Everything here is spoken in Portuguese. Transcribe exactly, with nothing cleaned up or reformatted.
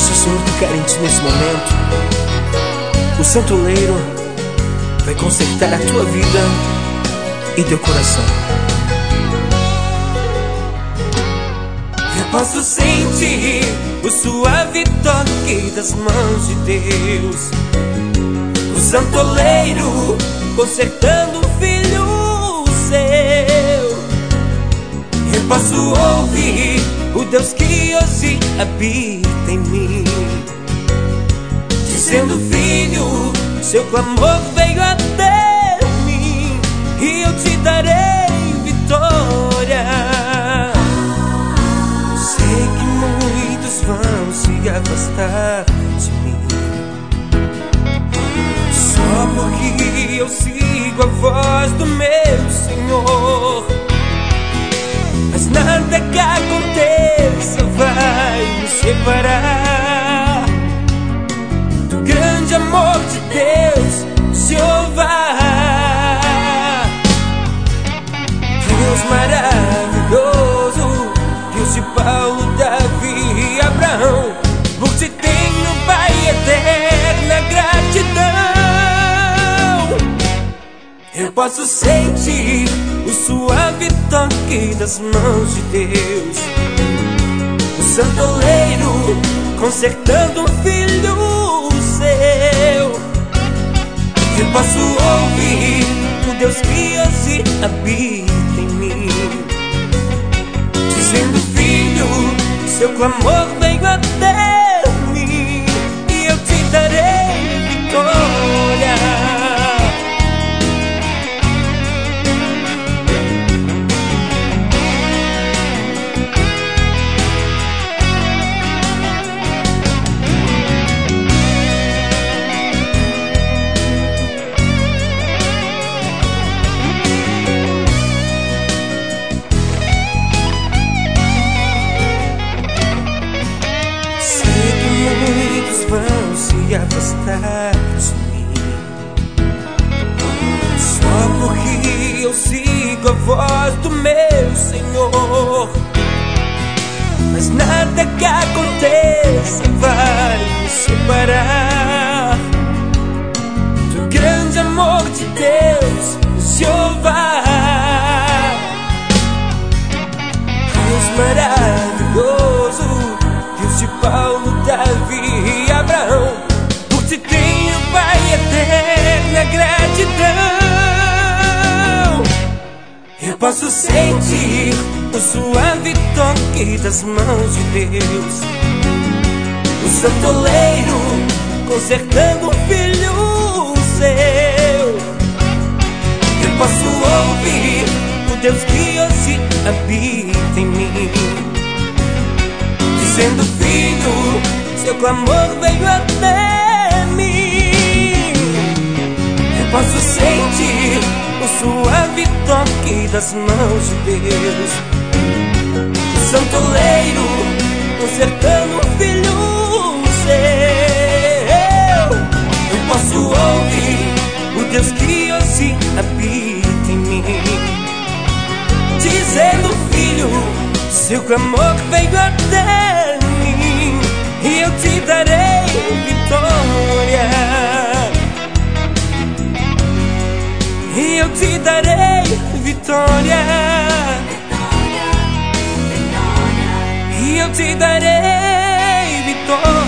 Deixa o Senhor tocar em ti nesse momento. O Santo Oleiro vai consertar a tua vida e teu coração. Eu posso sentir o suave toque das mãos de Deus, o Santo Oleiro consertando um filho seu. Eu posso ouvir o Deus que hoje habita em mim, dizendo: filho, seu clamor veio até mim e eu te darei vitória. Sei que muitos vão se afastar de mim, só porque eu sigo a voz do meu Senhor. Mas nada que aconteça vai me separar do grande amor de Deus, Jeová. Deus maravilhoso, Deus de Paulo, Davi e Abraão, por ti tenho, Pai, eterna gratidão. Eu posso sentir o suave toque das mãos de Deus, o Santo Oleiro consertando um filho seu. Eu posso ouvir o Deus que hoje habita em mim, dizendo: filho, seu clamor veio até mim e eu te darei vitória. Vão se afastar de mim, só porque eu sigo a voz do meu Senhor. Mas nada que aconteça vai me separar do grande amor de Deus, Jeová. Deus maravilhoso, Deus de Paulo, Davi e Abraão, por ti tenho, Pai, eterna gratidão. Eu posso sentir o suave toque das mãos de Deus, o Santo Oleiro consertando um filho seu. Eu posso ouvir o Deus que hoje habita em mim, dizendo: filho, seu clamor veio até mim. Eu posso sentir o suave toque das mãos de Deus, o Santo Oleiro consertando um filho seu. Eu posso ouvir o Deus que hoje habita em mim, dizendo: filho, seu clamor veio até mim e eu te darei vitória. E eu te darei vitória. E eu te darei vitória.